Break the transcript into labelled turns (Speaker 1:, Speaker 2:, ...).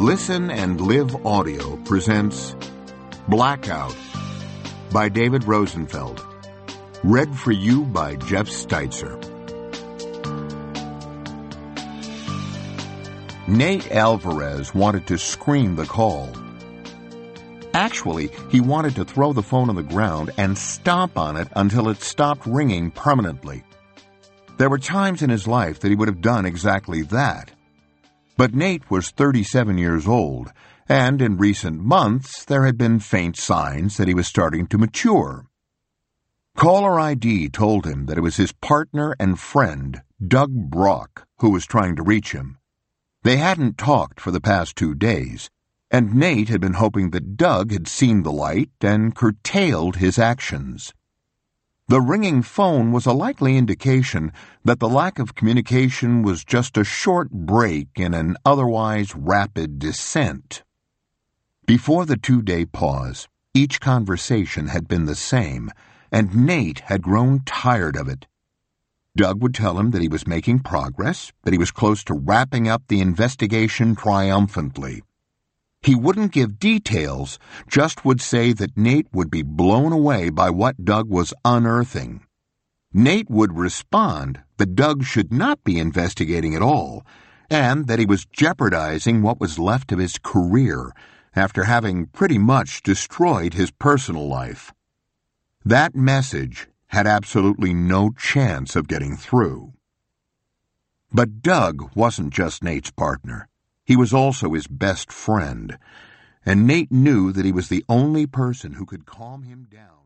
Speaker 1: Listen and Live Audio presents Blackout by David Rosenfeld. Read for you by Jeff Steitzer. Nate Alvarez wanted to screen the call. Actually, he wanted to throw the phone on the ground and stomp on it until it stopped ringing permanently. There were times in his life that he would have done exactly that. But Nate was 37 years old, and in recent months there had been faint signs that he was starting to mature. Caller ID told him that it was his partner and friend, Doug Brock, who was trying to reach him. They hadn't talked for the past 2 days, and Nate had been hoping that Doug had seen the light and curtailed his actions. The ringing phone was a likely indication that the lack of communication was just a short break in an otherwise rapid descent. Before the 2-day pause, each conversation had been the same, and Nate had grown tired of it. Doug would tell him that he was making progress, that he was close to wrapping up the investigation triumphantly. He wouldn't give details, just would say that Nate would be blown away by what Doug was unearthing. Nate would respond that Doug should not be investigating at all, and that he was jeopardizing what was left of his career after having pretty much destroyed his personal life. That message had absolutely no chance of getting through. But Doug wasn't just Nate's partner. He was also his best friend, and Nate knew that he was the only person who could calm him down.